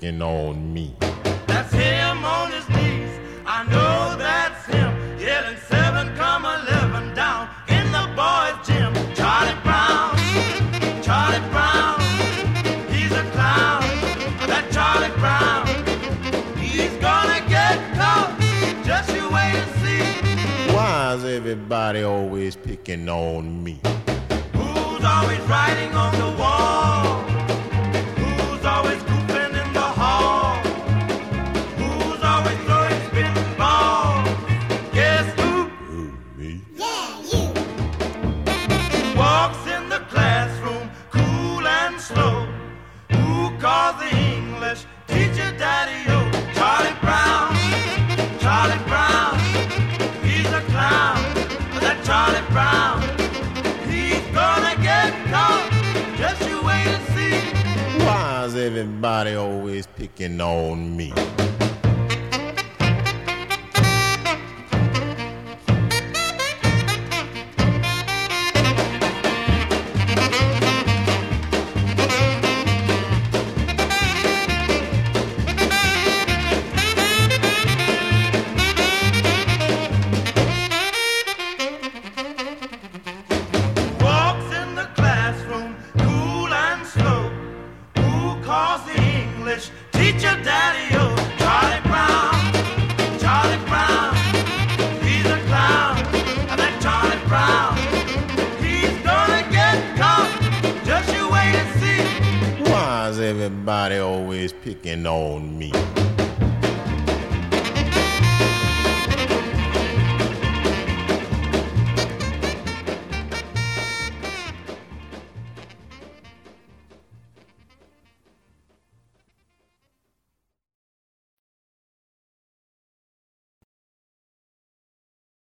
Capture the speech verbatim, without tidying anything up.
picking on me. That's him on his knees. I know that's him. Yelling seven, come eleven down in the boys' gym. Charlie Brown, Charlie Brown, he's a clown. That Charlie Brown, he's gonna get caught. Just you wait and see. Why is everybody always picking on me? Who's always writing on the wall? Who's always goofing in the hall? Who's always throwing spitting balls? Guess who? Who, me? Yeah, you. Walks in the classroom, cool and slow. Who calls the English teacher Daddy-O? Charlie Brown, Charlie Brown, he's a clown. That Charlie Brown, he's gonna get caught. Just you wait and see. Why is everybody always picking on me? Walks in the classroom, cool and slow. Who calls the English teacher Daddy-O? Charlie Brown, Charlie Brown, he's a clown. That Charlie Brown, he's gonna get caught. Just you wait and see. Why is everybody always picking on me?